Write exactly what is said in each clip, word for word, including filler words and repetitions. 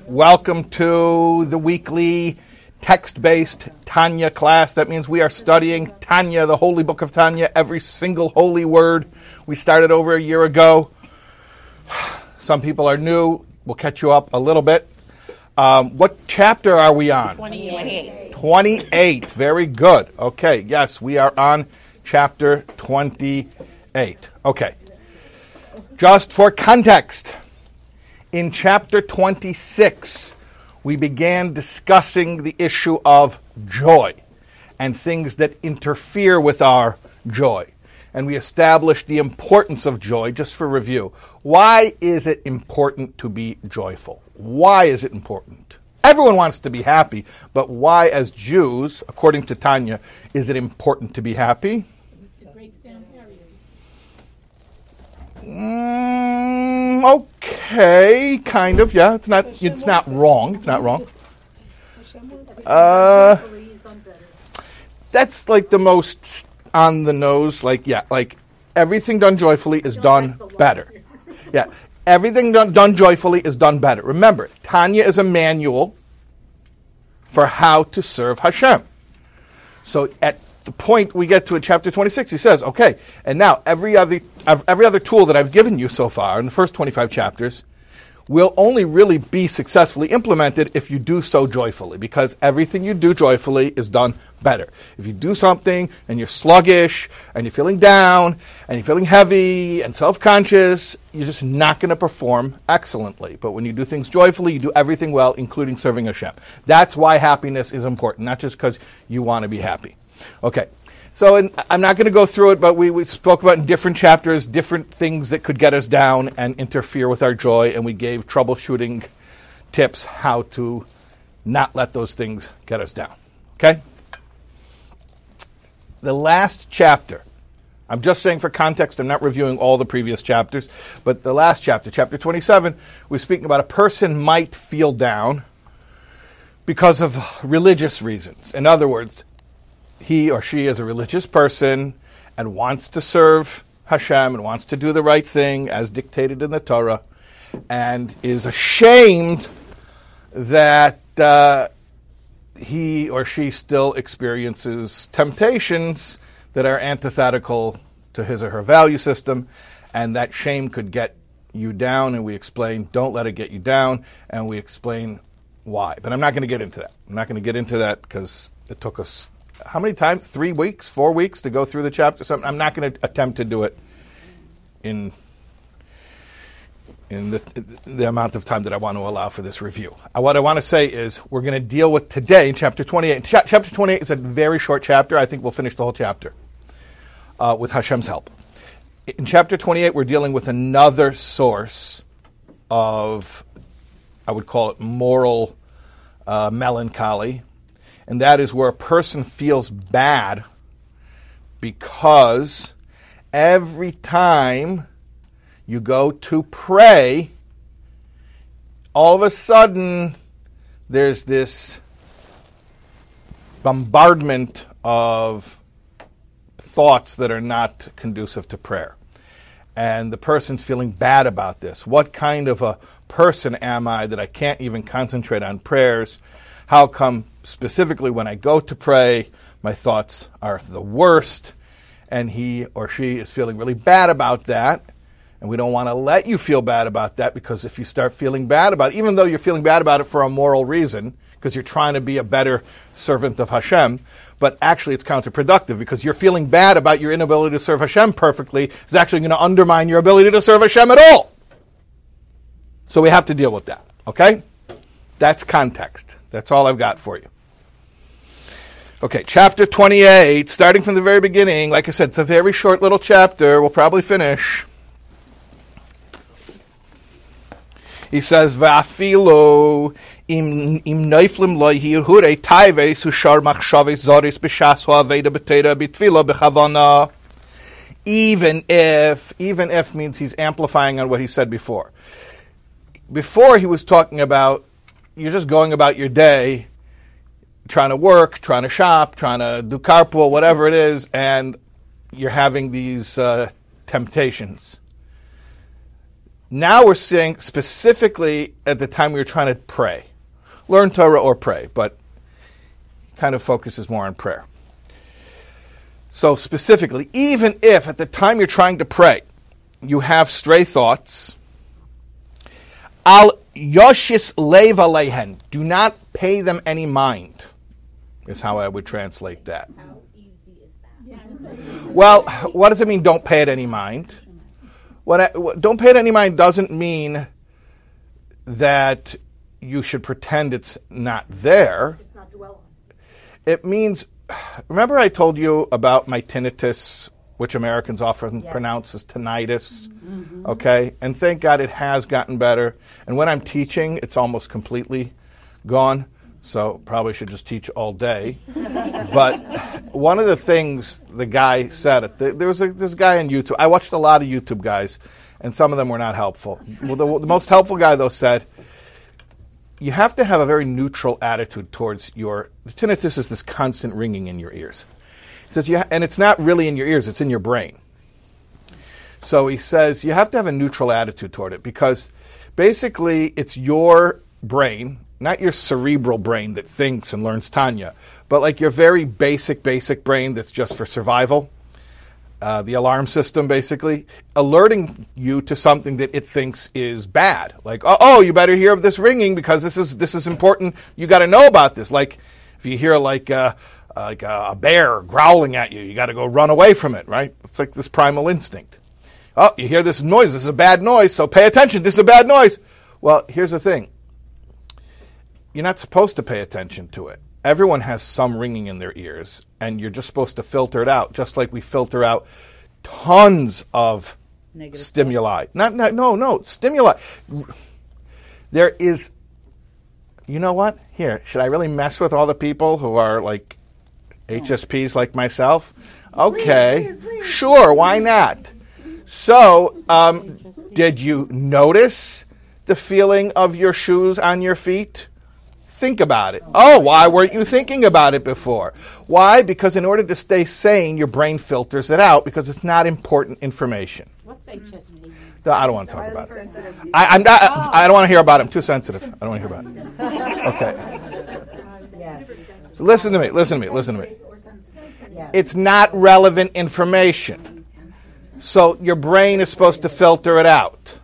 Welcome to the weekly text-based Tanya class. That means we are studying Tanya, the holy book of Tanya, every single holy word. We started over a year ago. Some people are new. We'll catch you up a little bit. Um, what chapter are we on? twenty-eight. twenty-eight. Very good. Okay, yes, we are on chapter twenty-eight. Okay. Just for context, in chapter twenty-six, we began discussing the issue of joy and things that interfere with our joy. And we established the importance of joy, just for review. Why is it important to be joyful? Why is it important? Everyone wants to be happy, but why, as Jews, according to Tanya, is it important to be happy? It breaks down barriers. Mm, okay, kind of, yeah. It's not. It's not wrong. It's not wrong. Uh, that's like the most on the nose. Like, yeah, like everything done joyfully is done better. Yeah, everything done, done joyfully is done better. Remember, Tanya is a manual for how to serve Hashem. So at the point we get to in chapter twenty-six, he says, okay, and now every other every other tool that I've given you so far in the first twenty-five chapters will only really be successfully implemented if you do so joyfully, because everything you do joyfully is done better. If you do something and you're sluggish and you're feeling down and you're feeling heavy and self-conscious, you're just not going to perform excellently. But when you do things joyfully, you do everything well, including serving Hashem. That's why happiness is important, not just because you want to be happy. Okay, so in, I'm not going to go through it, but we, we spoke about in different chapters, different things that could get us down and interfere with our joy, and we gave troubleshooting tips how to not let those things get us down. Okay? The last chapter, I'm just saying for context, I'm not reviewing all the previous chapters, but the last chapter, chapter twenty-seven, we're speaking about a person might feel down because of religious reasons. In other words, he or she is a religious person and wants to serve Hashem and wants to do the right thing as dictated in the Torah, and is ashamed that uh, he or she still experiences temptations that are antithetical to his or her value system, and that shame could get you down, and we explain, don't let it get you down, and we explain why. But I'm not going to get into that. I'm not going to get into that because it took us how many times? Three weeks, four weeks to go through the chapter? Something. I'm not going to attempt to do it in in the, the amount of time that I want to allow for this review. Uh, what I want to say is we're going to deal with today in chapter twenty-eight. Ch- chapter twenty-eight is a very short chapter. I think we'll finish the whole chapter uh, with Hashem's help. In chapter twenty-eight, we're dealing with another source of, I would call it moral uh, melancholy. And that is where a person feels bad because every time you go to pray, all of a sudden there's this bombardment of thoughts that are not conducive to prayer. And the person's feeling bad about this. What kind of a person am I that I can't even concentrate on prayers? How come specifically when I go to pray, my thoughts are the worst, and he or she is feeling really bad about that, and we don't want to let you feel bad about that, because if you start feeling bad about it, even though you're feeling bad about it for a moral reason, because you're trying to be a better servant of Hashem, but actually it's counterproductive, because you're feeling bad about your inability to serve Hashem perfectly is actually going to undermine your ability to serve Hashem at all. So we have to deal with that, okay? That's context. That's all I've got for you. Okay, chapter twenty-eight, starting from the very beginning. Like I said, it's a very short little chapter. We'll probably finish. He says, "Va'afilo im im neiflim lo'hi hure taives hushar machshaves zoris b'shas ha'aveda b'teira b'tfila b'chavana." Even if, even if means he's amplifying on what he said before. Before he was talking about you're just going about your day, trying to work, trying to shop, trying to do carpool, whatever it is, and you're having these uh, temptations. Now we're seeing specifically at the time we were trying to pray. Learn Torah or pray, but kind of focuses more on prayer. So specifically, even if at the time you're trying to pray, you have stray thoughts, al yoshis lev alehen, do not pay them any mind, is how I would translate that. How easy is that? Well, what does it mean, don't pay it any mind? What, I, what don't pay it any mind doesn't mean that you should pretend it's not there. Just not dwell on. It means, remember I told you about my tinnitus, which Americans often Yes. pronounce as tinnitus, mm-hmm. okay? And thank God it has gotten better. And when I'm teaching, it's almost completely gone, so probably should just teach all day. But one of the things the guy said, there was a, this guy on YouTube, I watched a lot of YouTube guys, and some of them were not helpful. Well, the, the most helpful guy, though, said, you have to have a very neutral attitude towards your, tinnitus is this constant ringing in your ears. He says, you ha- and it's not really in your ears, it's in your brain. So he says, you have to have a neutral attitude toward it, because basically it's your brain, not your cerebral brain that thinks and learns Tanya, but like your very basic, basic brain that's just for survival. Uh, the alarm system, basically, alerting you to something that it thinks is bad. Like, oh, oh you better hear this ringing because this is this is important. You got to know about this. Like, if you hear like uh, like uh, a bear growling at you, you got to go run away from it, right? It's like this primal instinct. Oh, you hear this noise. This is a bad noise, so pay attention. This is a bad noise. Well, here's the thing. You're not supposed to pay attention to it. Everyone has some ringing in their ears, and you're just supposed to filter it out, just like we filter out tons of Negative stimuli. Not, not, no, no, stimuli. There is, you know what? Here, should I really mess with all the people who are like H S Ps like myself? Okay, Please, please, please. Sure, why not? So, um, did you notice the feeling of your shoes on your feet? Think about it. Oh, why weren't you thinking about it before? Why? Because in order to stay sane, your brain filters it out because it's not important information. What's H S P? No, I don't want to talk about it. I, I'm not, I don't want to hear about it. I'm too sensitive. I don't want to hear about it. Okay. Yes. So listen to me. Listen to me. Listen to me. Yes. It's not relevant information. So your brain is supposed to filter it out.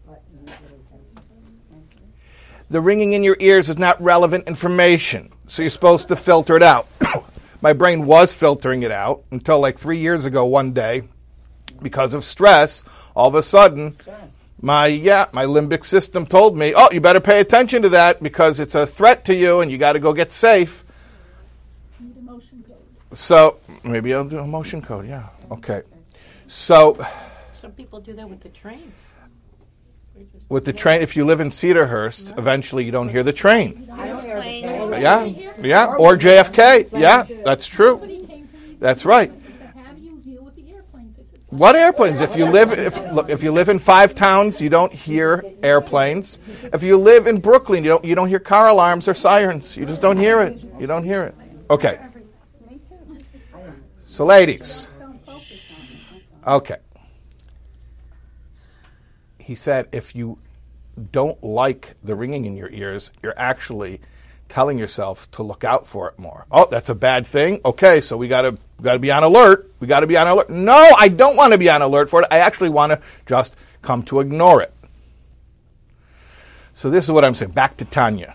The ringing in your ears is not relevant information, so you're supposed to filter it out. My brain was filtering it out until like three years ago one day, because of stress, all of a sudden, my yeah, my limbic system told me, oh, you better pay attention to that because it's a threat to you and you got to go get safe. Need a motion code. So maybe I'll do a motion code, yeah. Okay. So Some people do that with the trains. with the train, if you live in Cedarhurst, eventually you don't hear the train. I don't hear the train. Yeah, yeah, or J F K. Yeah, that's true. Somebody came to me. That's right. They said, how do you deal with the airplanes? I said, What airplanes? If you live, if look, if you live in five towns, you don't hear airplanes. If you live in Brooklyn, you don't you don't hear car alarms or sirens. You just don't hear it. You don't hear it. Okay. So, ladies. Okay. He said, if you don't like the ringing in your ears, you're actually telling yourself to look out for it more. Oh, that's a bad thing? Okay, so we gotta gotta be on alert. We gotta be on alert. No, I don't want to be on alert for it. I actually want to just come to ignore it. So this is what I'm saying. Back to Tanya.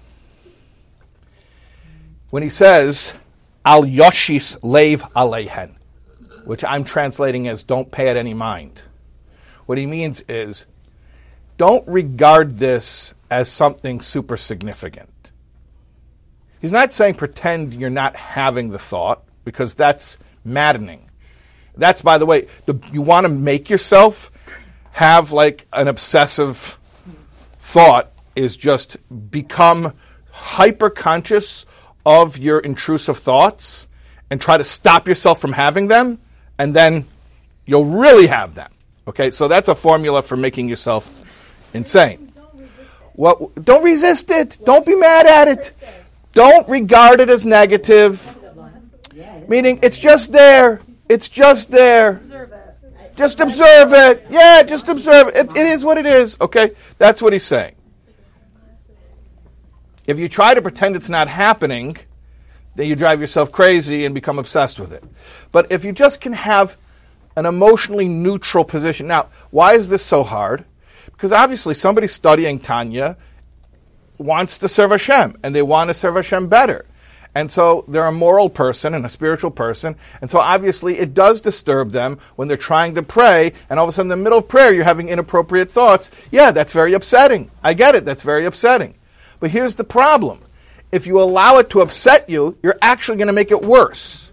When he says, Al Yoshis Lev Alehen, which I'm translating as don't pay it any mind, what he means is, don't regard this as something super significant. He's not saying pretend you're not having the thought, because that's maddening. That's, by the way, the, you want to make yourself have like an obsessive thought is just become hyper-conscious of your intrusive thoughts and try to stop yourself from having them, and then you'll really have them. Okay, so that's a formula for making yourself insane. What? Don't resist it. Don't be mad at it. Don't regard it as negative. Meaning, it's just there. It's just there. Just observe it. Yeah, just observe it. It, it is what it is, okay? That's what he's saying. If you try to pretend it's not happening, then you drive yourself crazy and become obsessed with it. But if you just can have an emotionally neutral position. Now, why is this so hard? Because obviously somebody studying Tanya wants to serve Hashem, and they want to serve Hashem better. And so they're a moral person and a spiritual person, and so obviously it does disturb them when they're trying to pray, and all of a sudden in the middle of prayer you're having inappropriate thoughts. Yeah, that's very upsetting. I get it, that's very upsetting. But here's the problem. If you allow it to upset you, you're actually going to make it worse.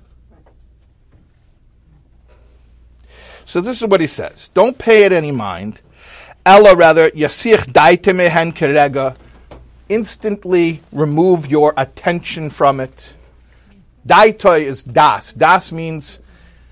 So this is what he says. Don't pay it any mind. Ella, rather, yasich daite mehen kerega. Instantly remove your attention from it. Daitoi is das. Das means,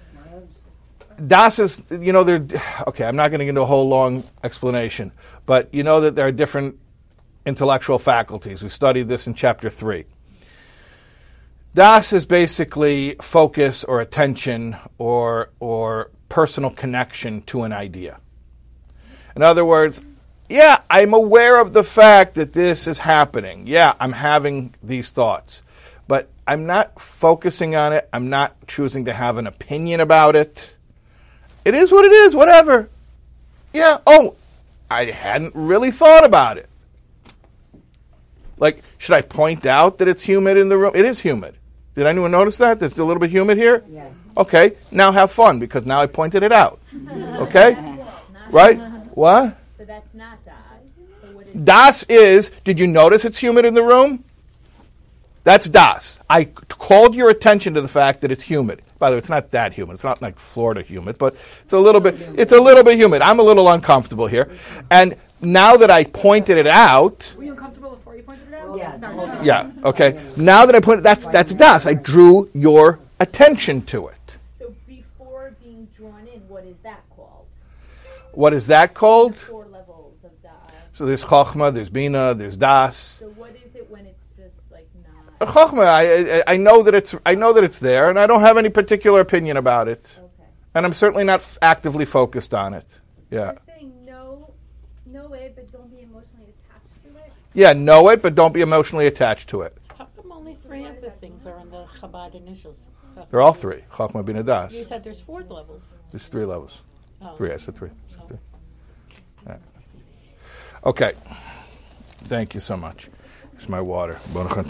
das is, you know, there. Okay, I'm not going to get into a whole long explanation, but you know that there are different intellectual faculties. We studied this in chapter three. Das is basically focus or attention or or personal connection to an idea. In other words, yeah, I'm aware of the fact that this is happening. Yeah, I'm having these thoughts. But I'm not focusing on it. I'm not choosing to have an opinion about it. It is what it is, whatever. Yeah, oh, I hadn't really thought about it. Like, should I point out that it's humid in the room? It is humid. Did anyone notice that? There's a little bit humid here? Yes. Okay, now have fun, because now I pointed it out. Okay? Right? What? So that's not das. So what is Das is, did you notice it's humid in the room? That's das. I c- called your attention to the fact that it's humid. By the way, it's not that humid. It's not like Florida humid, but it's a little bit, it's a little bit humid. I'm a little uncomfortable here. And now that I pointed it out, Were you uncomfortable before you pointed it out? Yeah, the whole time. yeah, okay. Now that I pointed, that's that's das. I drew your attention to it. so before being drawn in, what is that called? What is that called? Four levels of das. So there's chokhmah, there's bina, there's das. So what is it when it's just like not? Chokhmah, I, I I know that it's I know that it's there, and I don't have any particular opinion about it, Okay. and I'm certainly not f- actively focused on it. Yeah, You're saying know, know it, but don't be emotionally attached to it. yeah, know it, but don't be emotionally attached to it. How come only three of the things are in the Chabad initials? They're all three. Chokhmah, bina, das. You said there's four levels. There's three levels. Oh. Three. I said three. I said three. Yeah. Okay. Thank you so much. Here's my water.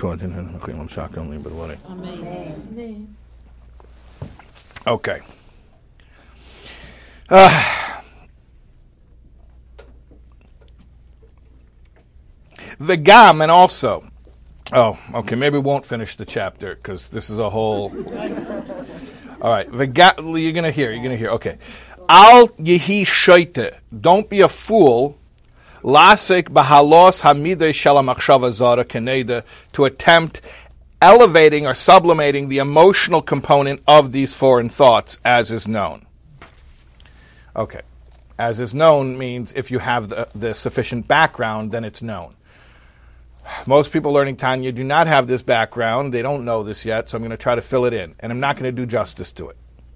Amen. Okay. Uh, the gam, and also, oh, okay, maybe we won't finish the chapter because this is a whole. All right, the ga- you're gonna hear. You're gonna hear. Okay, al yehi shoite. Don't be a fool. Lasek bahalos hamidei shalamachshava zara keneda, to attempt elevating or sublimating the emotional component of these foreign thoughts, as is known. Okay, as is known means if you have the, the sufficient background, then it's known. Most people learning Tanya do not have this background. They don't know this yet, so I'm going to try to fill it in, and I'm not going to do justice to it.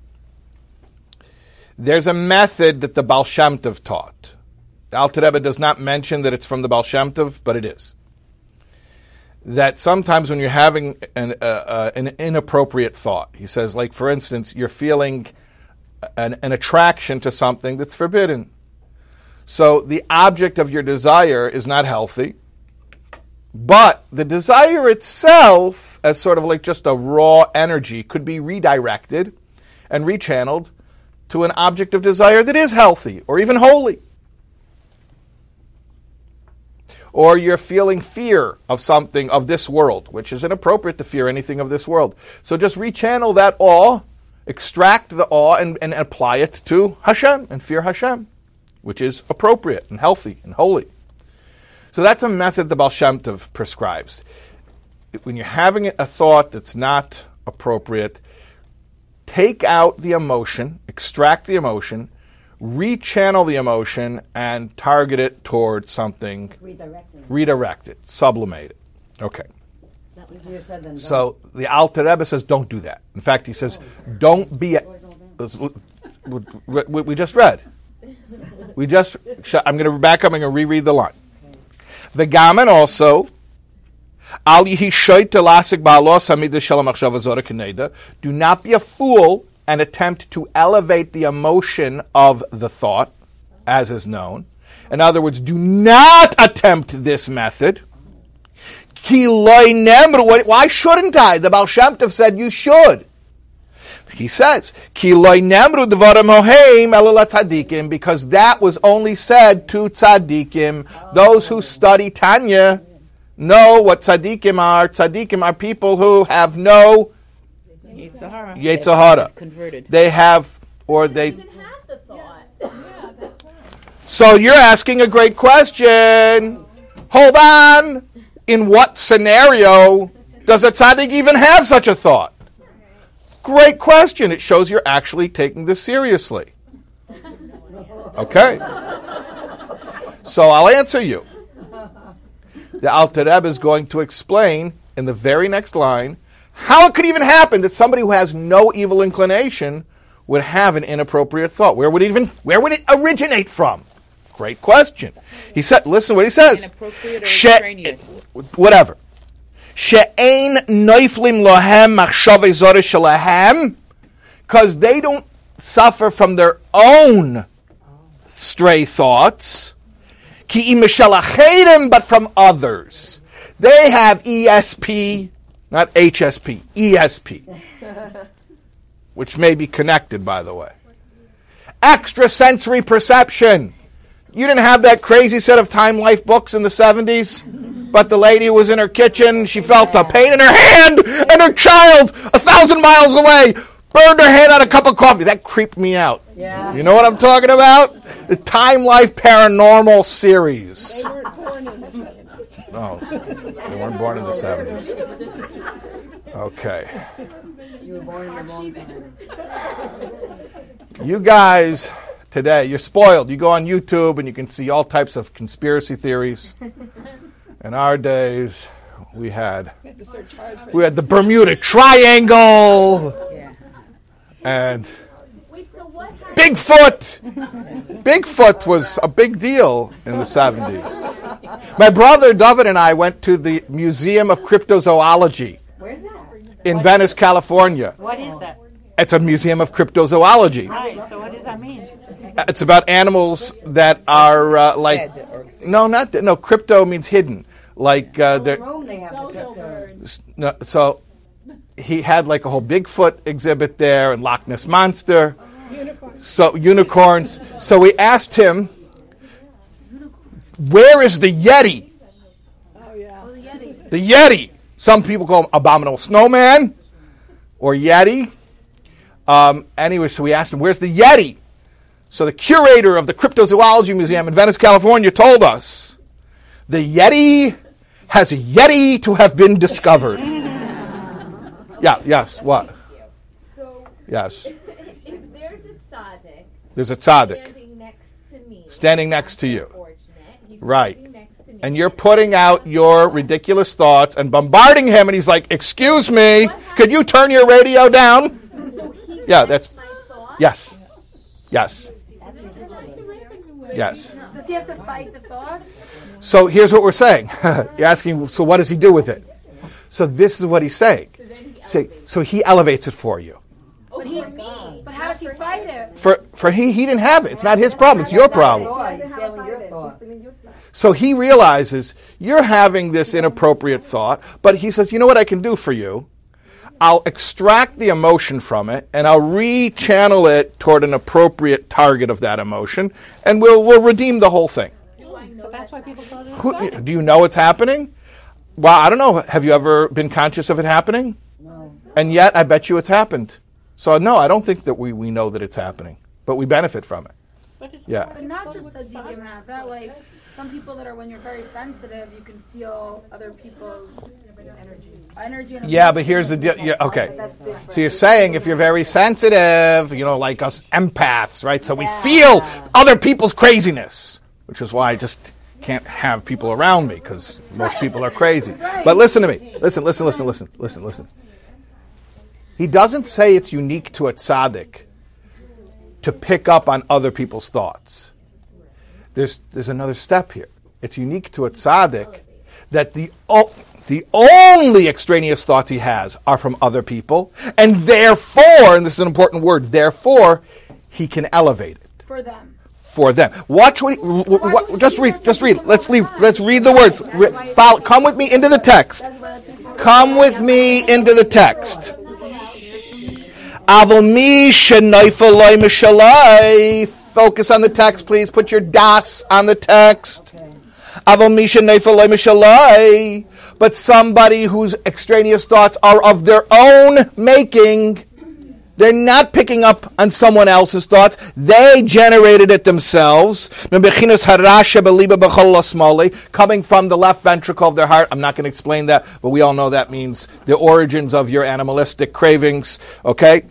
There's a method that the Baal Shem Tov taught. The Alter Rebbe does not mention that it's from the Baal Shem Tov, but it is. That sometimes when you're having an, uh, uh, an inappropriate thought, he says, like for instance, you're feeling an, an attraction to something that's forbidden. So the object of your desire is not healthy, but the desire itself, as sort of like just a raw energy, could be redirected and rechanneled to an object of desire that is healthy or even holy. Or you're feeling fear of something of this world, which is inappropriate to fear anything of this world. So just rechannel that awe, extract the awe, and, and apply it to Hashem, and fear Hashem, which is appropriate and healthy and holy. So that's a method the Baal Shem Tov prescribes. When you're having a thought that's not appropriate, take out the emotion, extract the emotion, rechannel the emotion, and target it towards something. Redirecting. Redirect it, sublimate it. Okay. Easier said than done. So the Alter Rebbe says don't do that. In fact, he says don't be a, we, we, we just read. We just, I'm going to back up, I'm going to reread the line. V'gamen also, al yihi shoyt lasik ba'alos hamidah shel ha'machshava zora k'neda. Do not be a fool and attempt to elevate the emotion of the thought, as is known. In other words, do not attempt this method. Ki loy nemru. Why shouldn't I? The Baal Shem Tov said you should. He says, Ki loy nemru dvarim hoheim ela tzadikim, because that was only said to tzadikim. Those who study Tanya know what tzadikim are. Tzadikim are people who have no Yetzirah. Yetzer hara. Converted. They have, or they. Even have the thought. So you're asking a great question. Hold on. In what scenario does a tzaddik even have such a thought? Great question. It shows you're actually taking this seriously. Okay. So I'll answer you. The Alter Rebbe is going to explain in the very next line how it could even happen that somebody who has no evil inclination would have an inappropriate thought. Where would it even where would it originate from? Great question. He said, listen what he says. Inappropriate or She- extraneous? Whatever. She'ein noiflim lohem machshavei zora shelahem, because they don't suffer from their own stray thoughts. Ki im mishalachedim, but from others. They have E S P, not H S P, E S P, which may be connected, by the way. Extrasensory perception. You didn't have that crazy set of Time Life books in the seventies, but the lady was in her kitchen, she felt a pain in her hand, and her child, a thousand miles away, burned her hand on a cup of coffee. That creeped me out. Yeah. You know what I'm talking about? The Time Life Paranormal series. They weren't born in the seventies. No, they weren't born in the seventies. Okay. You were born in the wrong time. You guys today, you're spoiled. You go on YouTube and you can see all types of conspiracy theories. In our days, we had we had the Bermuda Triangle Yeah. and Wait, so what happened? Bigfoot. Bigfoot was a big deal in the seventies. My brother David and I went to the Museum of Cryptozoology Where's that? in Venice, California. What is that? It's a museum of cryptozoology. Right, so what does that mean? It's about animals that are uh, like Dead or no, not dead. No. Crypto means hidden. Like uh, In they're Rome, they have the cryptos. no, so he had like a whole Bigfoot exhibit there and Loch Ness Monster. So unicorns. So we asked him, where is the Yeti? The Yeti. Some people call him Abominable Snowman or Yeti. Um, anyway, so we asked him, where's the Yeti? So the curator of the Cryptozoology Museum in Venice, California told us, the Yeti has Yeti to have been discovered. Yeah, yes, what? So, Yes. if there's a tzaddik There's a tzaddik standing next to me, standing next to you. fortunate, he's Right. standing next to me, And you're putting out your ridiculous thoughts and bombarding him, and he's like, excuse me, could you turn your radio down? so he Yeah, gets that's- my thought. Yes. Yes. That's ridiculous. Yes. Does he have to fight the thoughts? So here's what we're saying. You're asking, so what does he do with it? So this is what he's saying. Say, so he elevates it for you. Oh, for me. But how does he fight it? For for he, he didn't have it. It's not his problem. It's your problem. Thought, He's failing your thoughts. So he realizes you're having this inappropriate thought, but he says, you know what I can do for you? I'll extract the emotion from it, and I'll re-channel it toward an appropriate target of that emotion, and we'll we'll redeem the whole thing. So that's why people call it Who, a do you know it's happening? Well, I don't know. Have you ever been conscious of it happening? No. And yet, I bet you it's happened. So no, I don't think that we, we know that it's happening, but we benefit from it. But it's Yeah. But not just tzaddikim have that. Like some people that are, when you're very sensitive, you can feel other people's energy. Energy. And Yeah, but here's the deal. Yeah, okay. So you're saying if you're very sensitive, you know, like us empaths, right? So we feel other people's craziness, which is why I just can't have people around me because most people are crazy. But listen to me. Listen, listen, listen, listen, listen, listen. He doesn't say it's unique to a tzaddik to pick up on other people's thoughts. There's there's another step here. It's unique to a tzaddik that the o- the only extraneous thoughts he has are from other people, and therefore, and this is an important word, therefore, he can elevate it For them. for them. Watch what, he, w- w- what just read, just read. Let's leave. Let's read the words. Re- follow, come with me into the text. Come with me into the text. Avol mi shenoifel loy mishalai. Focus on the text, please. Put your das on the text. Avol mi shenoifel loy mishalai. But somebody whose extraneous thoughts are of their own making, they're not picking up on someone else's thoughts. They generated it themselves. Coming from the left ventricle of their heart. I'm not going to explain that, but we all know that means the origins of your animalistic cravings. Okay?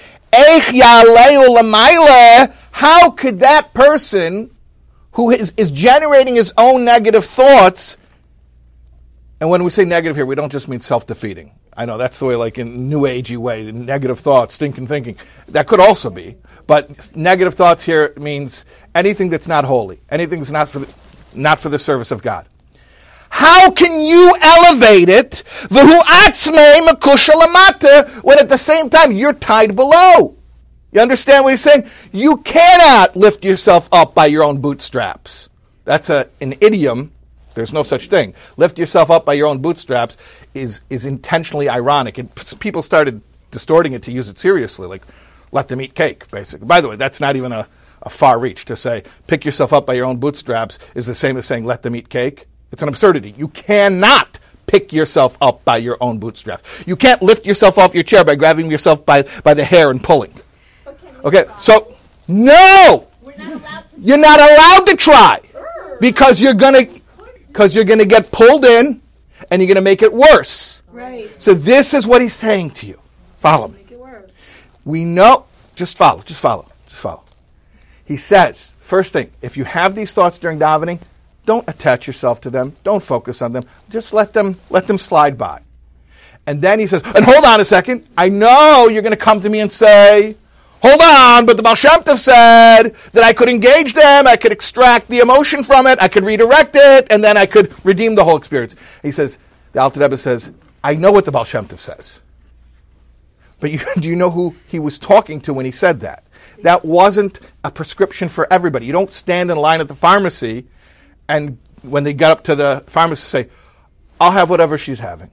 How could that person who is, is generating his own negative thoughts, and when we say negative here, we don't just mean self-defeating. I know that's the way, like in New Agey way, negative thoughts, stinking thinking. That could also be. But negative thoughts here means anything that's not holy, anything that's not for the, not for the service of God. How can you elevate it, when at the same time you're tied below? You understand what he's saying? You cannot lift yourself up by your own bootstraps. That's a, an idiom. There's no such thing. Lift yourself up by your own bootstraps is is intentionally ironic. And people started distorting it to use it seriously, like let them eat cake, basically. By the way, that's not even a, a far reach to say pick yourself up by your own bootstraps is the same as saying let them eat cake. It's an absurdity. You cannot pick yourself up by your own bootstraps. You can't lift yourself off your chair by grabbing yourself by, by the hair and pulling. Okay, so no! We're not allowed to. You're not allowed to try because you're gonna because you're gonna get pulled in and you're gonna make it worse. Right. So this is what he's saying to you. Follow me. Make it worse. We know. Just follow. Just follow. Just follow. He says, first thing, if you have these thoughts during davening, don't attach yourself to them. Don't focus on them. Just let them let them slide by. And then he says, and hold on a second. I know you're going to come to me and say, hold on, but the Baal Shem Tov said that I could engage them, I could extract the emotion from it, I could redirect it, and then I could redeem the whole experience. He says, the Alter Rebbe says, I know what the Baal Shem Tov says. But you, do you know who he was talking to when he said that? That wasn't a prescription for everybody. You don't stand in line at the pharmacy and when they get up to the pharmacist say, I'll have whatever she's having.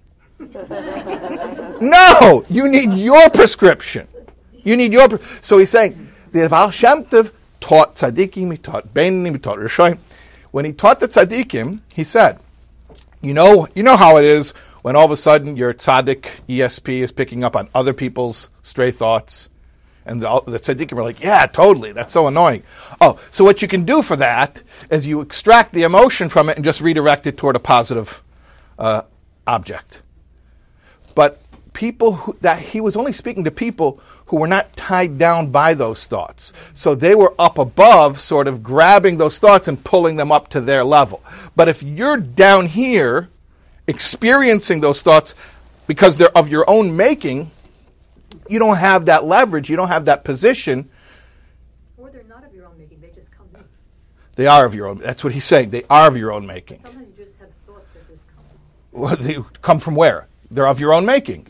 No! You need your prescription. You need your... So he's saying, the Baal Shem Tov taught tzaddikim, he taught beinim, he taught rishonim. When he taught the tzaddikim, he said, you know, you know how it is when all of a sudden your tzaddik E S P is picking up on other people's stray thoughts, and the, the tzaddikim are like, yeah, totally, that's so annoying. Oh, so what you can do for that is you extract the emotion from it and just redirect it toward a positive uh, object. But people who, that he was only speaking to people who were not tied down by those thoughts. So they were up above, sort of grabbing those thoughts and pulling them up to their level. But if you're down here experiencing those thoughts because they're of your own making, you don't have that leverage, you don't have that position. Or they're not of your own making, they just come in. They are of your own. That's what he's saying. They are of your own making. Sometimes you just have thoughts that just come in. Well, they come from where? They're of your own making.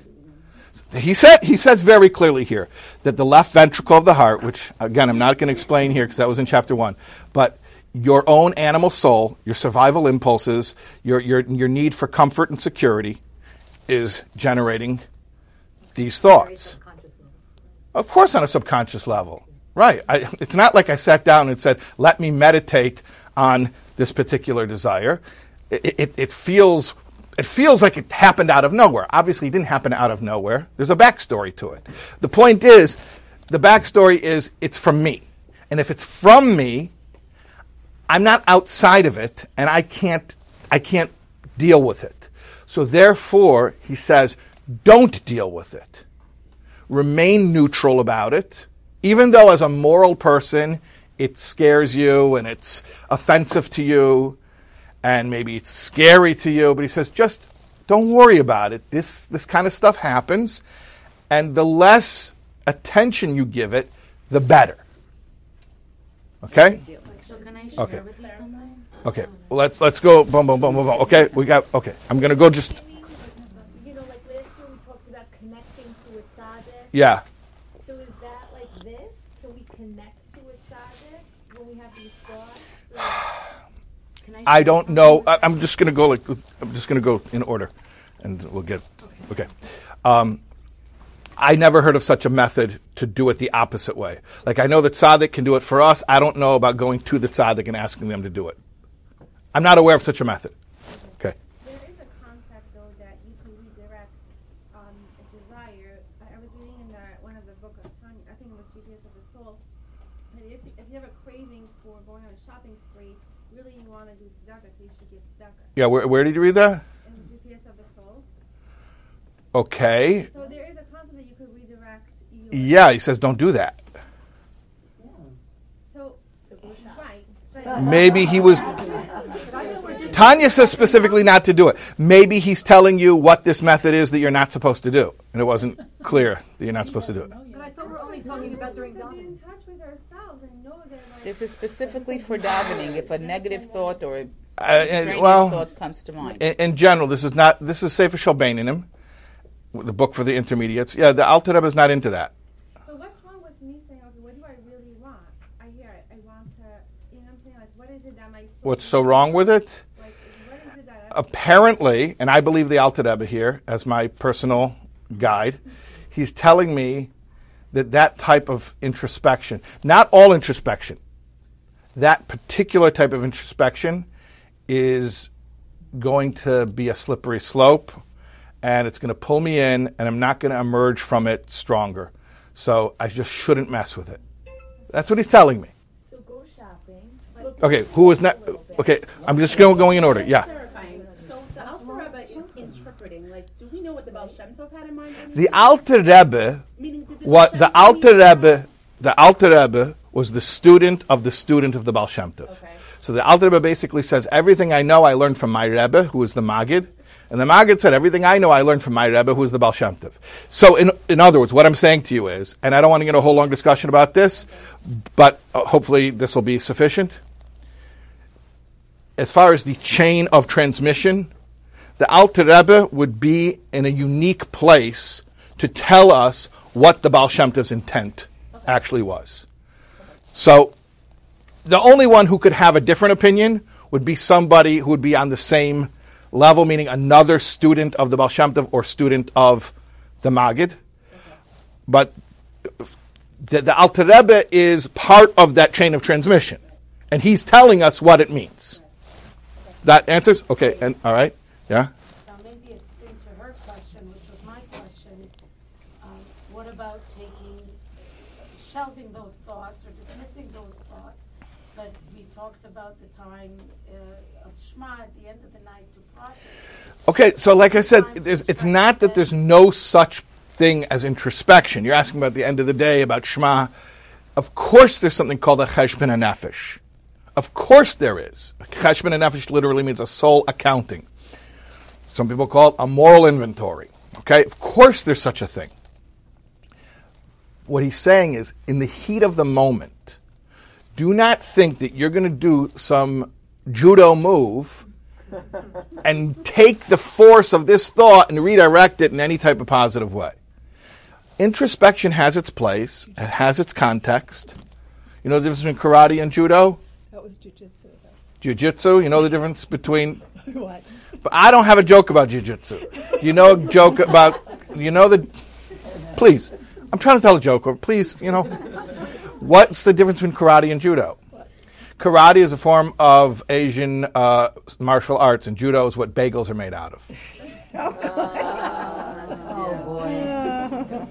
He said. He says very clearly here that the left ventricle of the heart, which again I'm not going to explain here because that was in chapter one, but your own animal soul, your survival impulses, your your your need for comfort and security, is generating these thoughts. Of course, on a subconscious level, right? I, it's not like I sat down and said, "Let me meditate on this particular desire." It, it, it feels. It feels like it happened out of nowhere. Obviously, it didn't happen out of nowhere. There's a backstory to it. The point is, the backstory is it's from me. And if it's from me, I'm not outside of it, and I can't, I can't deal with it. So therefore, he says, don't deal with it. Remain neutral about it. Even though as a moral person, it scares you and it's offensive to you, and maybe it's scary to you, but he says, just don't worry about it. This this kind of stuff happens, and the less attention you give it, the better. Okay? So can I share Okay. with you something? Okay. Well, let's let's go. Boom, boom, boom, boom, boom. Okay. We got. Okay. I'm gonna go. Just You know, like last year we talked about connecting to a tzaddik. yeah. So is that like this? Can we connect to a tzaddik when we have these thoughts? Or Can I I share don't something? know. I, I'm just gonna go like. I'm just gonna go in order, and we'll get. Okay. Um, I never heard of such a method to do it the opposite way. Like I know that tzaddik can do it for us. I don't know about going to the tzaddik and asking them to do it. I'm not aware of such a method. Okay. There is a concept, though, that you can redirect um, a desire. I, I was reading in the, one of the book of Tanya, I think it was G P S of the Soul, that if, if you have a craving for going on a shopping spree, really you want to do tzedakah, so you should give tzedakah. Yeah. Where, where did you read that? In the G P S of the Soul. Okay. So there is a concept that you could redirect your... Yeah. He says don't do that. So, right. But Maybe he was. Tanya says specifically not to do it. Maybe he's telling you what this method is that you're not supposed to do, and it wasn't clear that you're not supposed to do it. But I thought we were only talking about during we could be davening. in touch with ourselves and know that, like... This is specifically for davening. If a negative thought or a Uh, and, extraneous well, thought comes to mind. in, in general, this is not. This is Sefer Shalbeinim, the book for the intermediates. Yeah, the Alter Rebbe is not into that. But what's wrong with me saying, okay, what do I really want? I hear it. I want to, you know what I'm saying? Like, what is it that my soul What's so wrong with it? Like, what is it that I... Apparently, and I believe the Alter Rebbe here as my personal guide, he's telling me that that type of introspection, not all introspection, that particular type of introspection is going to be a slippery slope, and it's going to pull me in, and I'm not going to emerge from it stronger. So I just shouldn't mess with it. That's what he's telling me. so go shopping. Look Okay, who is not? Okay, I'm just going going in order. Yeah. Clarifying. So the Alter Rebbe is interpreting. Like, do we know what the Baal Shem Tov had in mind? when he The said- Alter Rebbe, Meaning, did the what Baal the Shem Tov Alter mean- Rebbe, the Alter Rebbe was the student of the student of the Baal Shem Tov. Okay. So the Alter Rebbe basically says, everything I know I learned from my Rebbe, who is the Maggid. And the Maggid said, everything I know I learned from my Rebbe, who is the Baal Shem Tov. So in, in other words, what I'm saying to you is, and I don't want to get a whole long discussion about this, but uh, hopefully this will be sufficient. As far as the chain of transmission, the Alter Rebbe would be in a unique place to tell us what the Baal Shem Tov's intent actually was. So the only one who could have a different opinion would be somebody who would be on the same level, meaning another student of the Baal Shem Tov or student of the Maggid. But the, the Alter Rebbe is part of that chain of transmission, and he's telling us what it means. That answers? Okay, and all right, yeah? Now, maybe a spin to her question, which was my question. Um, what about taking, shelving those thoughts or dismissing those thoughts? But we talked about the time uh, of Shema at the end of the night to process it. Okay, so like I said, there's, it's not that there's no such thing as introspection. You're asking about the end of the day, about Shema. Of course there's something called a cheshbon hanefesh. Of course there is. A cheshbon hanefesh literally means a soul accounting. Some people call it a moral inventory. Okay, of course there's such a thing. What he's saying is, in the heat of the moment, do not think that you're going to do some judo move and take the force of this thought and redirect it in any type of positive way. Introspection has its place. It has its context. You know the difference between karate and judo? That was jujitsu. Jiu-jitsu, you know the difference between... What? But I don't have a joke about jiu-jitsu. You know a joke about... You know the... Please. I'm trying to tell a joke. Or please, you know... What's the difference between karate and judo? Karate is a form of Asian uh, martial arts, and judo is what bagels are made out of. Oh, boy.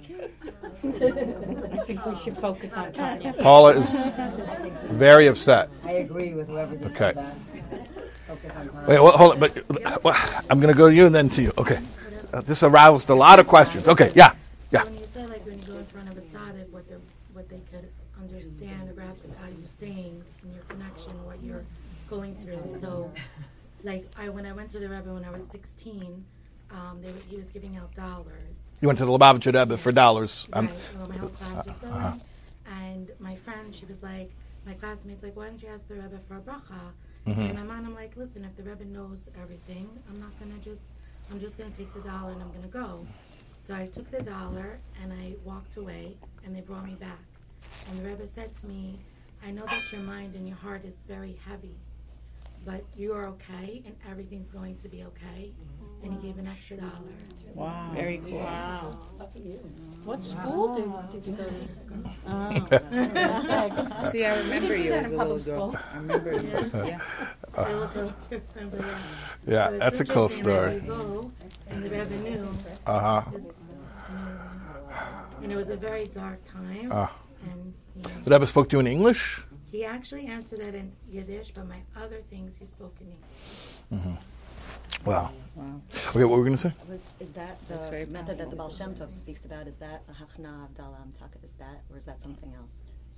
I think we should focus on Tanya. Paula is very upset. I agree with whoever just Okay. said that. Focus on time. Wait, well, hold on. But well, I'm going to go to you and then to you. Okay. Uh, this aroused a lot of questions. Okay, yeah. Yeah. When you say, like, when you go in front of a tzaddik, what, what they could understand or grasp what God you're saying and your connection, what you're going through. So, like, I when I went to the Rebbe when I was sixteen, um, they, he was giving out dollars. You went to the Lubavitcher Rebbe for dollars. Right, Um, well, my whole class was going. uh-huh. And my friend, she was like, my classmates like, why don't you ask the Rebbe for a bracha? Mhm. And in my mind, I'm like, listen, if the Rebbe knows everything, I'm not gonna just, I'm just gonna take the dollar and I'm gonna go. So I took the dollar and I walked away, and they brought me back. And the Rebbe said to me, I know that your mind and your heart is very heavy, but you are okay, and everything's going to be okay. And he gave an extra dollar. Wow. Very cool. Wow. What school did, did you go to? Oh. See, I remember We didn't do you that as in a little public girl. school. I remember you. Yeah. I look up to remember that. Yeah, So it's that's a cool interesting that story. we go, and the Rebbe knew. Uh-huh. It's- And it was a very dark time. Ah. And he, The Rebbe spoke to you in English? he actually answered that in Yiddish, but my other things he spoke in English. Mm-hmm. Wow. Wow. Okay, what were we going to say? Was, is that That's very the method that the Baal powerful. Shem Tov speaks about? Is that a Hachna Avdala Amtaka? Is that, or is that something else?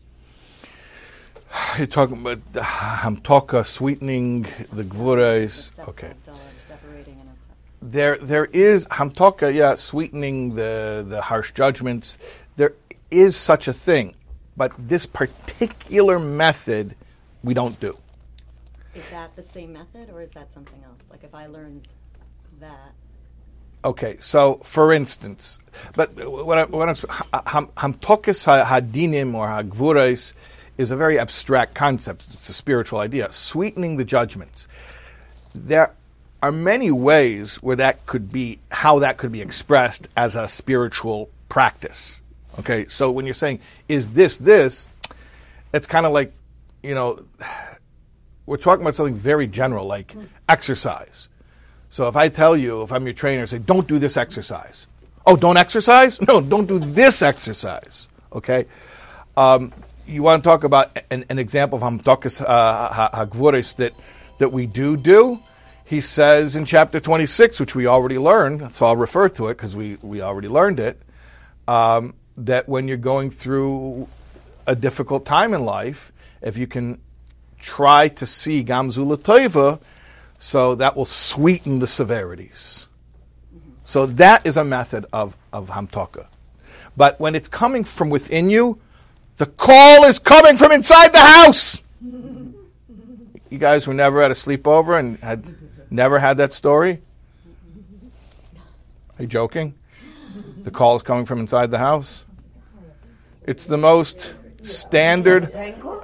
You're talking about the Hamtoka, sweetening the Gvurais. The Okay. Avdala, the separating and Amtaka. There, there is Hamtoka, yeah, sweetening the, the harsh judgments. There is such a thing, but this particular method we don't do. Is that the same method, or is that something else? Like if I learned that. Okay, so for instance, but what, I, what I'm ham, Hamtokis hadinim or hagvurais is a very abstract concept. It's a spiritual idea. Sweetening the judgments. There are many ways where that could be, how that could be expressed as a spiritual practice. Okay, so when you're saying, is this this, it's kind of like, you know, we're talking about something very general, like exercise. So if I tell you, if I'm your trainer, say, don't do this exercise. Oh, don't exercise? No, don't do this exercise. Okay? Um, you want to talk about an, an example of Hamtokas Hagvuris that, that we do do? He says in chapter twenty-six, which we already learned, so I'll refer to it because we, we already learned it, um, that when you're going through a difficult time in life, if you can try to see Gamzula Toiva, so that will sweeten the severities. So that is a method of, of Hamtoka. But when it's coming from within you, the call is coming from inside the house. You guys were never at a sleepover and had never had that story? Are you joking? The call is coming from inside the house? It's the most standard...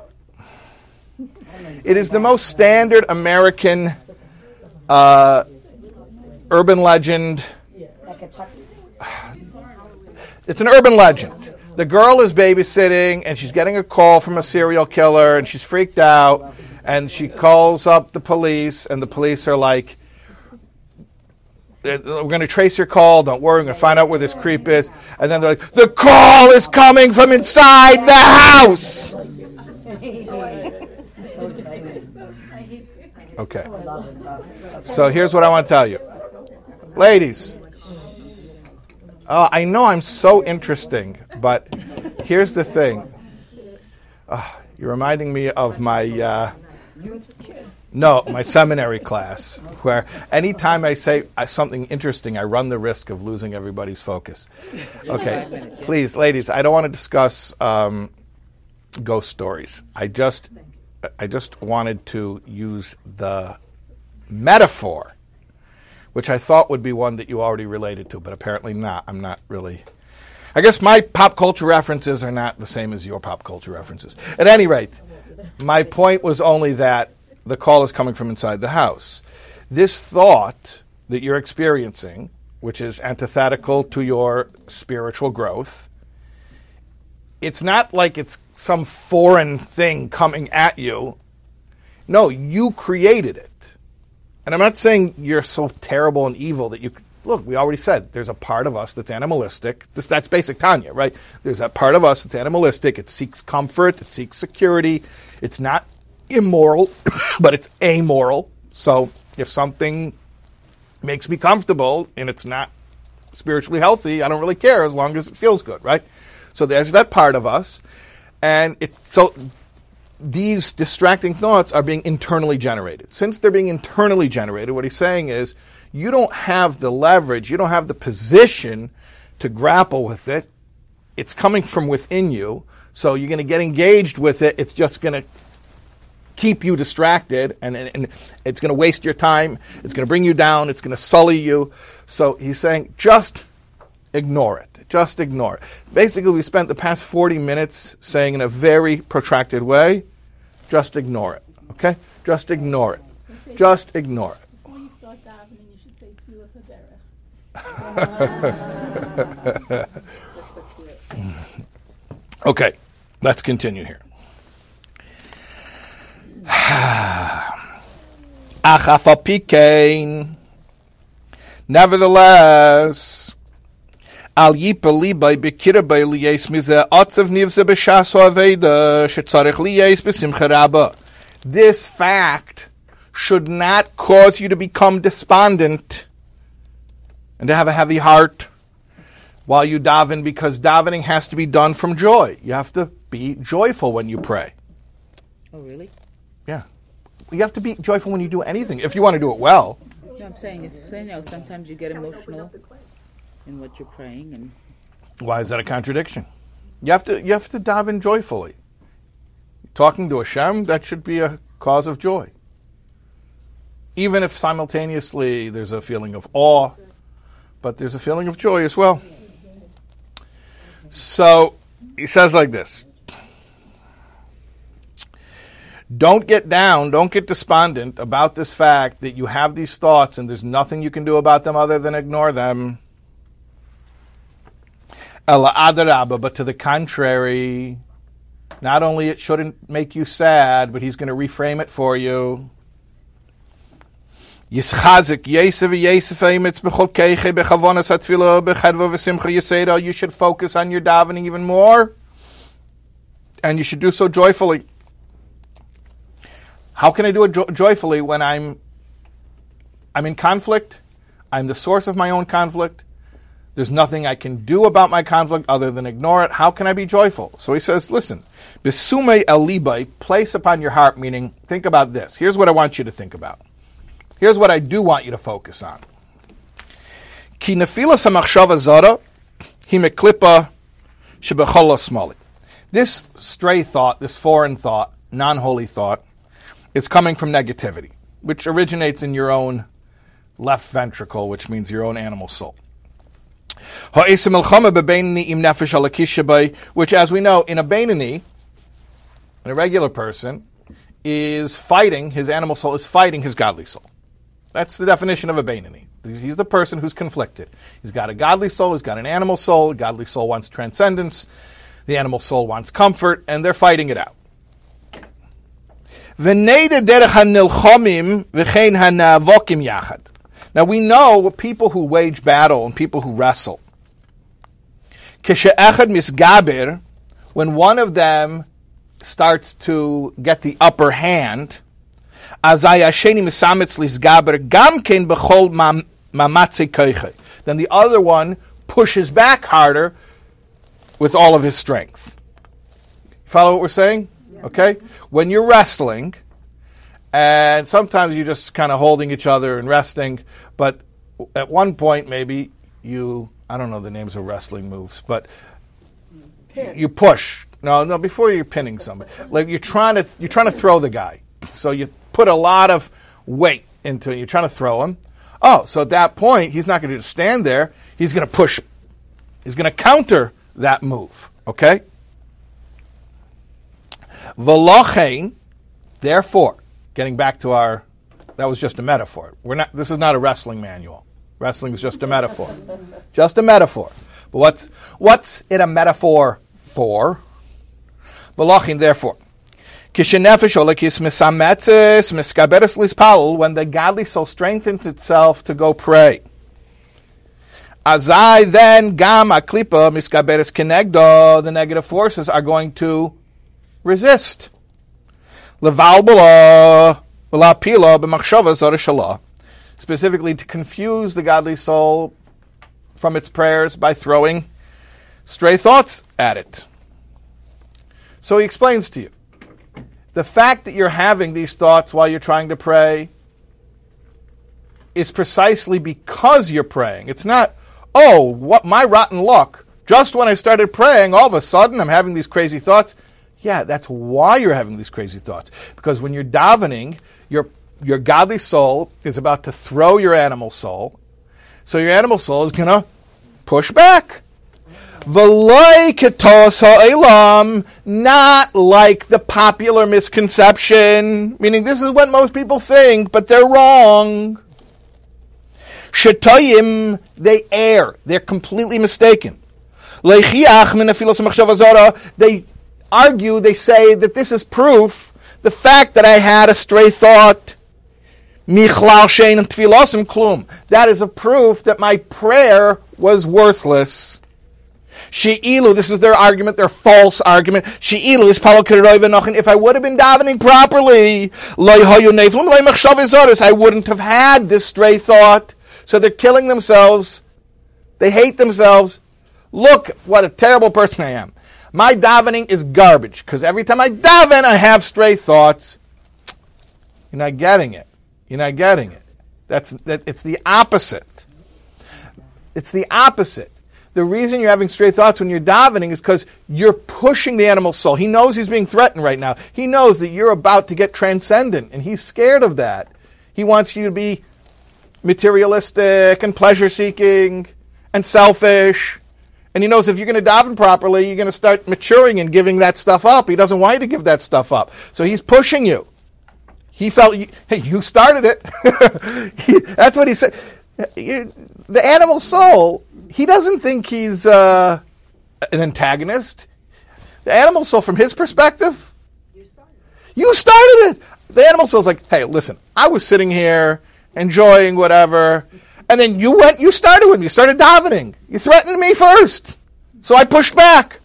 It is the most standard American uh, urban legend. It's an urban legend. The girl is babysitting, and she's getting a call from a serial killer, and she's freaked out, and she calls up the police, and the police are like, we're going to trace your call, don't worry, we're going to find out where this creep is. And then they're like, the call is coming from inside the house! Okay. So here's what I want to tell you. Ladies, uh, I know I'm so interesting, but here's the thing. Uh, you're reminding me of my... Uh, No, my seminary class, where anytime I say uh, something interesting, I run the risk of losing everybody's focus. Okay, please, ladies, I don't want to discuss um, ghost stories. I just, I just wanted to use the metaphor, which I thought would be one that you already related to, but apparently not. I'm not really... I guess my pop culture references are not the same as your pop culture references. At any rate, my point was only that the call is coming from inside the house. This thought that you're experiencing, which is antithetical to your spiritual growth, it's not like it's some foreign thing coming at you. No, you created it. And I'm not saying you're so terrible and evil that you... Look, we already said there's a part of us that's animalistic. This, that's basic Tanya, right? There's that part of us that's animalistic. It seeks comfort. It seeks security. It's not immoral, but it's amoral. So if something makes me comfortable and it's not spiritually healthy, I don't really care as long as it feels good, right? So there's that part of us. And it's so these distracting thoughts are being internally generated. Since they're being internally generated, what he's saying is you don't have the leverage, you don't have the position to grapple with it. It's coming from within you. So you're going to get engaged with it. It's just going to keep you distracted, and, and, and it's going to waste your time. It's going to bring you down. It's going to sully you. So he's saying, just ignore it. Just ignore it. Basically, we spent the past forty minutes saying in a very protracted way, just ignore it. Okay? Just ignore it. Just ignore it. Before you start davening, you should say Tfilas HaDerech. Okay, let's continue here. Nevertheless, al yipa libay bekira bay liyes mize atzav nivze b'shas ha'aveda shetzarech liyes b'simcha rabba. This fact should not cause you to become despondent and to have a heavy heart while you daven, because davening has to be done from joy. You have to be joyful when you pray. Oh, really? Yeah. You have to be joyful when you do anything, if you want to do it well. No, I'm saying, it's, you know, sometimes you get emotional in what you're praying, and why is that a contradiction? You have to you have to daven joyfully. Talking to Hashem, that should be a cause of joy. Even if simultaneously there's a feeling of awe, but there's a feeling of joy as well. So he says like this. Don't get down, don't get despondent about this fact that you have these thoughts and there's nothing you can do about them other than ignore them. Ela adarabba, but to the contrary, not only it shouldn't make you sad, but he's going to reframe it for you. Yischazik Yesef Yesef Emitz b'chol keiche b'chavonas hatfilah b'chadva v'simcha yiseda. You should focus on your davening even more, and you should do so joyfully. How can I do it jo- joyfully when I'm I'm in conflict? I'm the source of my own conflict. There's nothing I can do about my conflict other than ignore it. How can I be joyful? So he says, listen, Bisume el libay, place upon your heart, meaning think about this. Here's what I want you to think about. Here's what I do want you to focus on. Ki nefilas hamachshava zara hi meklipa shebechol smali. This stray thought, this foreign thought, non-holy thought, is coming from negativity, which originates in your own left ventricle, which means your own animal soul. Which, as we know, in a Beinoni, in a regular person, is fighting, his animal soul is fighting his godly soul. That's the definition of a Beinoni. He's the person who's conflicted. He's got a godly soul, he's got an animal soul. The godly soul wants transcendence, the animal soul wants comfort, and they're fighting it out. Now we know people who wage battle and people who wrestle. When one of them starts to get the upper hand, then the other one pushes back harder with all of his strength. Follow what we're saying? Okay? When you're wrestling, and sometimes you're just kind of holding each other and resting, but at one point maybe you, I don't know the names of wrestling moves, but Pin. You push. No, no, before you're pinning somebody. Like you're trying to you're trying to throw the guy. So you put a lot of weight into it. You're trying to throw him. Oh, so at that point, he's not going to just stand there. He's going to push. He's going to counter that move. Okay? V'lochein, therefore, getting back to our, that was just a metaphor. We're not. This is not a wrestling manual. Wrestling is just a metaphor. Just a metaphor. But what's what's it a metaphor for? V'lochein, therefore. When the godly soul strengthens itself to go pray. Azai then gam aklipa miskaberes kenegdo, the negative forces are going to resist. Specifically to confuse the godly soul from its prayers by throwing stray thoughts at it. So he explains to you. The fact that you're having these thoughts while you're trying to pray is precisely because you're praying. It's not, oh, what my rotten luck, Just when I started praying, all of a sudden I'm having these crazy thoughts. Yeah, that's why you're having these crazy thoughts. Because when you're davening, your your godly soul is about to throw your animal soul. So your animal soul is going to push back. V'loi ketos ha'elam, not like the popular misconception, meaning this is what most people think, but they're wrong. Shetoyim, they err. They're completely mistaken. Leichiach min afilos ha'machshava zara, they argue, they say that this is proof, the fact that I had a stray thought, michlal shein and tfilosim klum, that is a proof that my prayer was worthless. She'ilu, this is their argument, their false argument. She'ilu is palo kiroi v'nochin. If I would have been davening properly, loy hoyu neflum loy machshav ezoris, I wouldn't have had this stray thought. So they're killing themselves. They hate themselves. Look what a terrible person I am. My davening is garbage, because every time I daven, I have stray thoughts. You're not getting it. You're not getting it. That's that. It's the opposite. It's the opposite. The reason you're having stray thoughts when you're davening is because you're pushing the animal soul. He knows he's being threatened right now. He knows that you're about to get transcendent, and he's scared of that. He wants you to be materialistic and pleasure-seeking and selfish. And he knows if you're going to daven properly, you're going to start maturing and giving that stuff up. He doesn't want you to give that stuff up. So he's pushing you. He felt, you, hey, you started it. he, that's what he said. You, the animal soul, he doesn't think he's uh, an antagonist. The animal soul, from his perspective, you started it. You started it. The animal soul's like, hey, listen, I was sitting here enjoying whatever, and then you went, you started with me, you started davening. You threatened me first. So I pushed back.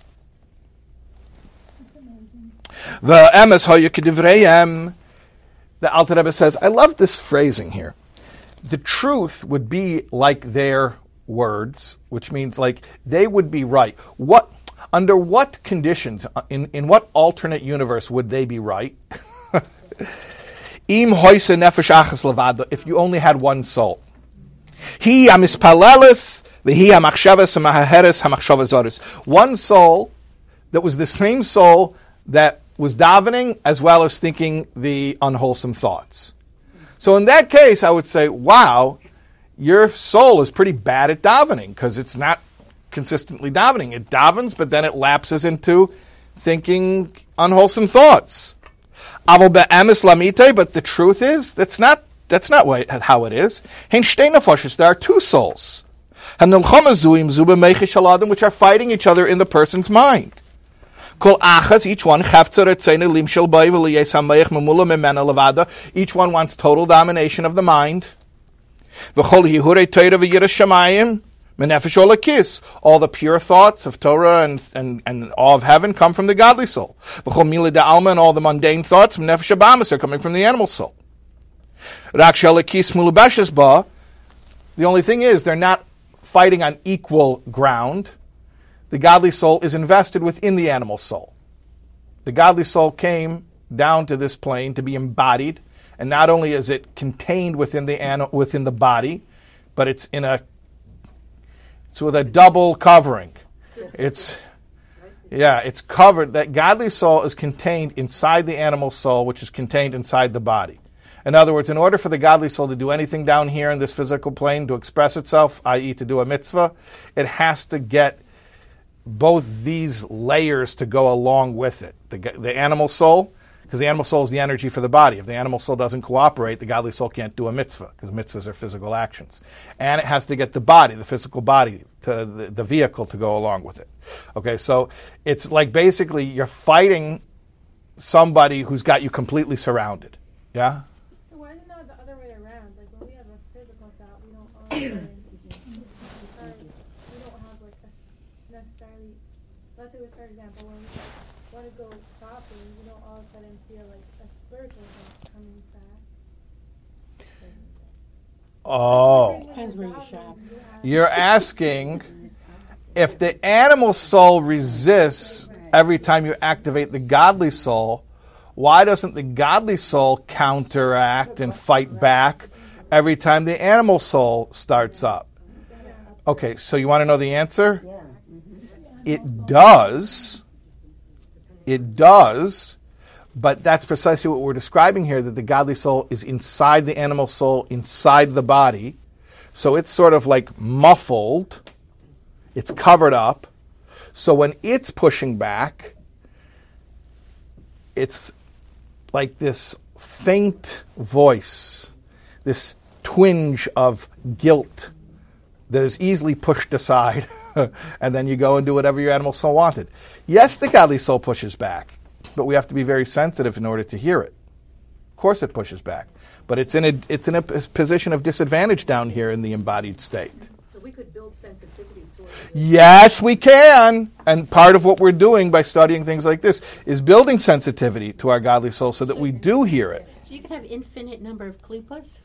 The emes hoyu kedivrayim. The Alter Rebbe says, I love this phrasing here. The truth would be like their words, which means like they would be right. What under what conditions, in, in what alternate universe would they be right? Im hoise nefesh achas levada, if you only had one soul. Hi amispalelis, v'hi hamachshavas hamahaheres hamachshavazoris. One soul that was the same soul that was davening as well as thinking the unwholesome thoughts. So in that case, I would say, wow, your soul is pretty bad at davening because it's not consistently davening. It davens, but then it lapses into thinking unwholesome thoughts. But the truth is, that's not that's not how it is. There are two souls, which are fighting each other in the person's mind. Each one Each one wants total domination of the mind. All the pure thoughts of Torah and, and, and awe of heaven come from the godly soul. And all the mundane thoughts are coming from the animal soul. The only thing is, they're not fighting on equal ground. The godly soul is invested within the animal soul. The godly soul came down to this plane to be embodied, and not only is it contained within the an- within the body, but it's in a it's with a double covering. It's yeah, it's covered. That godly soul is contained inside the animal soul, which is contained inside the body. In other words, in order for the godly soul to do anything down here in this physical plane, to express itself, that is to do a mitzvah, it has to get both these layers to go along with it. The, the animal soul, because the animal soul is the energy for the body. If the animal soul doesn't cooperate, the godly soul can't do a mitzvah, because mitzvahs are physical actions. And it has to get the body, the physical body, to the, the vehicle to go along with it. Okay, so it's like basically you're fighting somebody who's got you completely surrounded. Yeah? So why is it not the other way around? Like when we have a physical thought, we don't always we don't have like a necessarily, let's say for example, when we want to go shopping, we don't all of a sudden feel like a spiritual thought coming back. Oh. Depends where you shop. You're asking if the animal soul resists every time you activate the godly soul, why doesn't the godly soul counteract and fight back every time the animal soul starts up? Okay, so you want to know the answer? It does. It does. But that's precisely what we're describing here, that the godly soul is inside the animal soul, inside the body. So it's sort of like muffled. It's covered up. So when it's pushing back, it's like this faint voice, this twinge of guilt that is easily pushed aside. And then you go and do whatever your animal soul wanted. Yes, the godly soul pushes back, but we have to be very sensitive in order to hear it. Of course it pushes back, but it's in a it's in a position of disadvantage down here in the embodied state. So we could build sensitivity towards it. Yes, we can. And part of what we're doing by studying things like this is building sensitivity to our godly soul so that we do hear it. So you could have infinite number of klipas?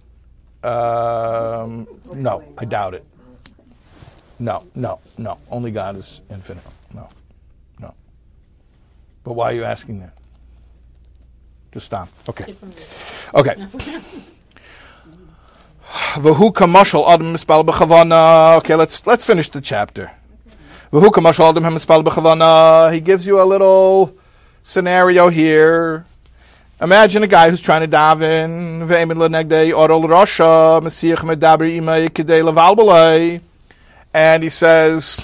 Um, no, I doubt it. No, no, no. Only God is infinite. No, no. But why are you asking that? Just stop. Okay. Okay. V'hu kamashal adam mispal b'chavana. Okay, let's let's finish the chapter. V'hu kamashal adam mispal b'chavana. He gives you a little scenario here. Imagine a guy who's trying to daven. Ve'emin lenegdei orol rasha mesiach medabri imay kidei levalbalei. And he says,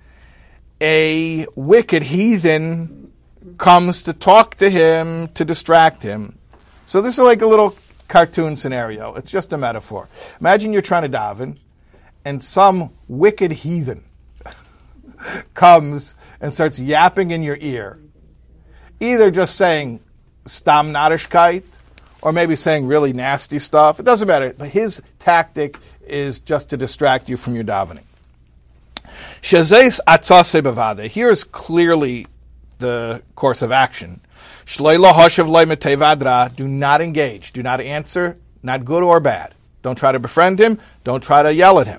a wicked heathen comes to talk to him to distract him. So this is like a little cartoon scenario. It's just a metaphor. Imagine you're trying to daven, and some wicked heathen comes and starts yapping in your ear. Either just saying stam narishkeit, or maybe saying really nasty stuff. It doesn't matter. But his tactic is just to distract you from your davening. Here's clearly the course of action. Do not engage. Do not answer, not good or bad. Don't try to befriend him. Don't try to yell at him.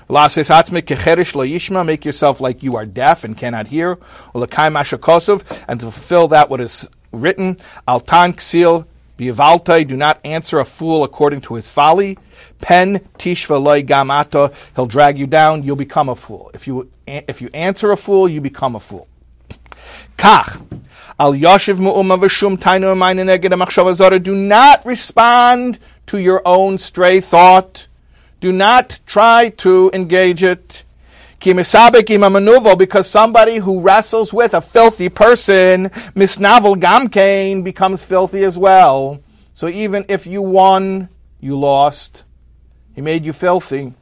Make yourself like you are deaf and cannot hear. And to fulfill that what is written. Altan ksil bivaltai. Do not answer a fool according to his folly. Pen tishva loy gamata. He'll drag you down. You'll become a fool. If you if you answer a fool, you become a fool. Kach al yashiv mu'uma v'shum tainu amayne neged ha'machshava zara. Do not respond to your own stray thought. Do not try to engage it. Ki misabek im amanuvo, because somebody who wrestles with a filthy person, misnavel gamkein, becomes filthy as well. So even if you won, you lost. He made you filthy.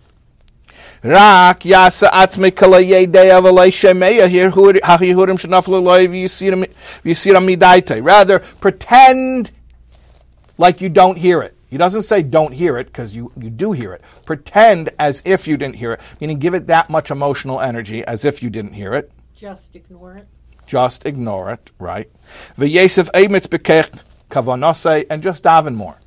Rak yasa atzme kala yedei avalei shemeya here hachihurim shenaflu loy v'yisiram midaitei. Rather, pretend like you don't hear it. He doesn't say don't hear it, because you, you do hear it. Pretend as if you didn't hear it, meaning give it that much emotional energy as if you didn't hear it. Just ignore it. Just ignore it, right? V'yesef eimitz bekech kavanosei, and just daven more.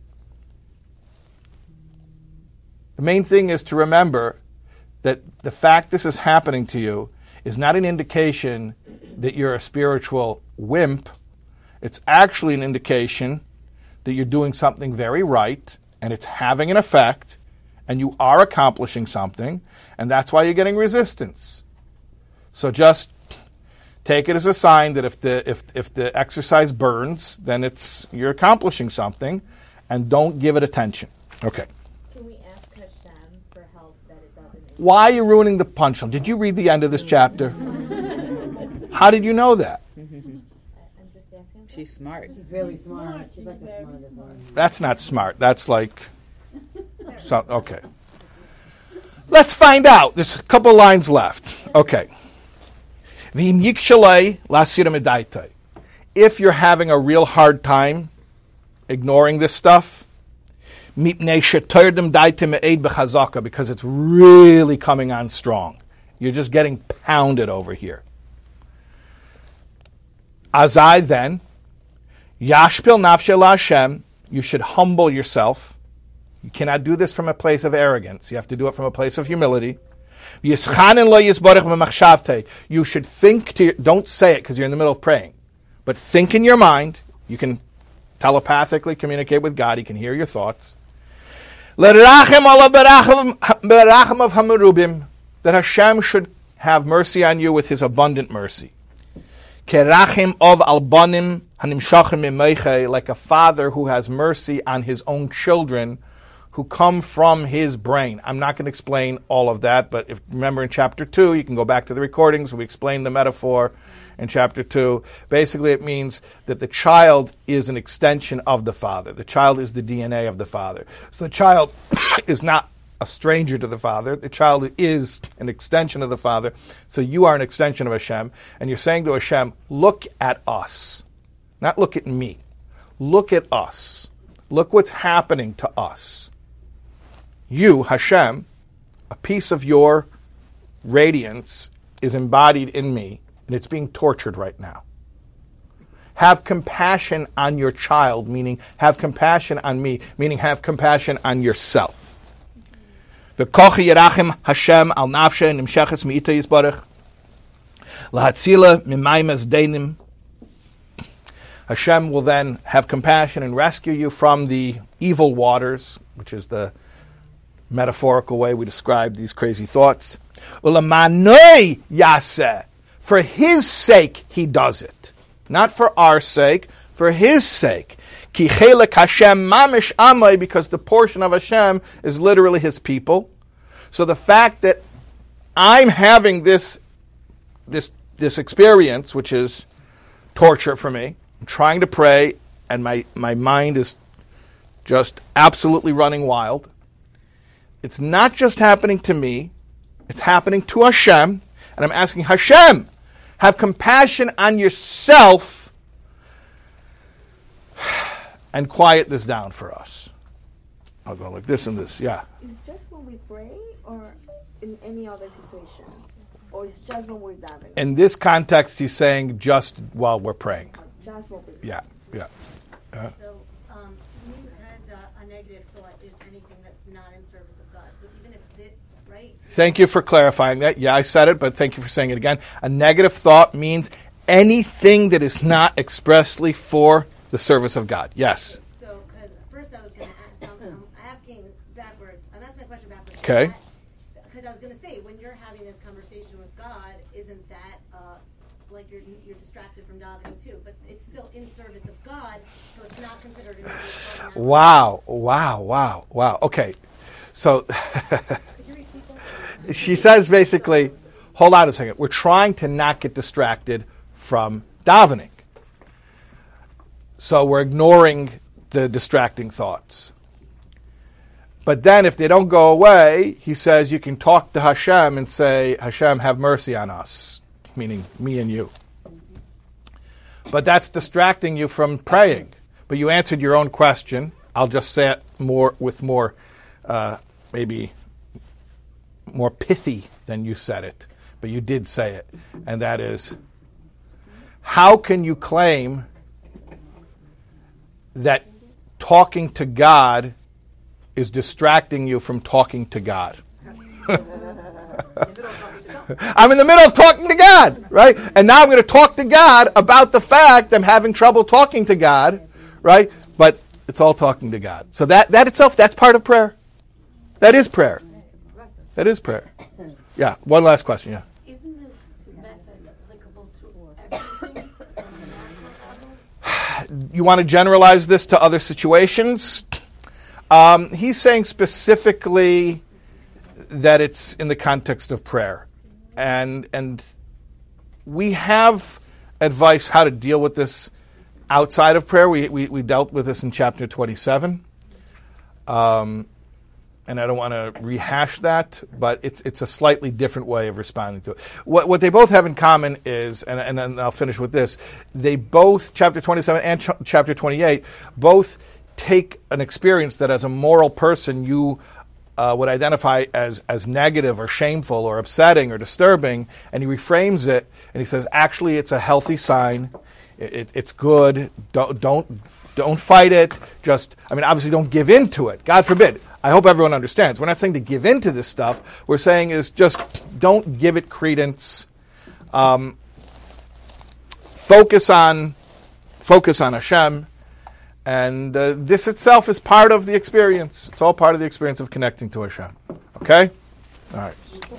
The main thing is to remember that the fact this is happening to you is not an indication that you're a spiritual wimp. It's actually an indication that you're doing something very right, and it's having an effect, and you are accomplishing something, and that's why you're getting resistance. So just take it as a sign that if the if if the exercise burns, then it's you're accomplishing something, and don't give it attention. Okay. Can we ask Hashem for help that it doesn't? Why are you ruining the punchline? Did you read the end of this chapter? How did you know that? She's smart. She's really smart. She's like the smartest one. That's not smart. That's like, so, okay. Let's find out. There's a couple lines left. Okay. If you're having a real hard time ignoring this stuff, because it's really coming on strong. You're just getting pounded over here. Azai then, Yashpil nafshel Hashem, you should humble yourself. You cannot do this from a place of arrogance. You have to do it from a place of humility. You should think to, don't say it because you're in the middle of praying, but think in your mind. You can telepathically communicate with God. He can hear your thoughts. That Hashem should have mercy on you with his abundant mercy. Kerachim of albanim hanimshachim imeiche, like a father who has mercy on his own children who come from his brain. I'm not going to explain all of that, but if remember in chapter two, you can go back to the recordings, we explained the metaphor in chapter two. Basically, it means that the child is an extension of the father. The child is the D N A of the father. So the child is not a stranger to the Father. The child is an extension of the Father. So you are an extension of Hashem. And you're saying to Hashem, look at us. Not look at me. Look at us. Look what's happening to us. You, Hashem, a piece of your radiance is embodied in me, and it's being tortured right now. Have compassion on your child, meaning have compassion on me, meaning have compassion on yourself. V'kochi yerachim Hashem al nafshe nimsheches mi'ita yisbarach lahatzila mimayim ezdenim. Hashem will then have compassion and rescue you from the evil waters, which is the metaphorical way we describe these crazy thoughts. Ulamanoi yaseh, for his sake he does it, not for our sake, for his sake. Ki chelek Hashem mamish amai, because the portion of Hashem is literally his people. So the fact that I'm having this, this, this experience, which is torture for me, I'm trying to pray, and my, my mind is just absolutely running wild. It's not just happening to me, it's happening to Hashem, and I'm asking Hashem, have compassion on yourself and quiet this down for us. I'll go like this and this, yeah. Is just when we pray or in any other situation? Or it's just when we're davening? In this context, he's saying just while we're praying. Just while we're praying. Yeah, yeah. Uh, So, um, as a, a negative thought is anything that's not in service of God. So even if it, right? Thank you for clarifying that. Yeah, I said it, but thank you for saying it again. A negative thought means anything that is not expressly for the service of God. Yes. So, because first I was going to ask, so I'm, I'm asking backwards. I'm asking my question backwards. Okay. Because I was going to say, when you're having this conversation with God, isn't that uh, like you're you're distracted from davening too? But it's still in service of God, so it's not considered a negative thought. Wow, wow, wow, wow. Okay. So she says basically, hold on a second. We're trying to not get distracted from davening. So we're ignoring the distracting thoughts. But then if they don't go away, he says you can talk to Hashem and say, Hashem, have mercy on us, meaning me and you. But that's distracting you from praying. But you answered your own question. I'll just say it more with more, uh, maybe more pithy than you said it. But you did say it. And that is, how can you claim that talking to God is distracting you from talking to God? I'm in the middle of talking to God, right? And now I'm going to talk to God about the fact I'm having trouble talking to God, right? But it's all talking to God. So that, that itself, that's part of prayer. That is prayer. That is prayer. Yeah, one last question, yeah. Isn't this method applicable to everything? You want to generalize this to other situations? Um, he's saying specifically that it's in the context of prayer. And and we have advice how to deal with this outside of prayer. We we, we dealt with this in chapter twenty-seven. Um, and I don't want to rehash that, but it's it's a slightly different way of responding to it. What what they both have in common is, and, and then I'll finish with this, they both, chapter twenty-seven and ch- chapter twenty-eight, both take an experience that as a moral person you uh, would identify as, as negative or shameful or upsetting or disturbing, and he reframes it, and he says, actually it's a healthy sign, it, it, it's good, don't, don't, don't fight it, just, I mean, obviously don't give in to it, God forbid. I hope everyone understands. We're not saying to give in to this stuff. We're saying is just don't give it credence. Um, focus on, focus on Hashem. And uh, this itself is part of the experience. It's all part of the experience of connecting to Hashem. Okay? All right.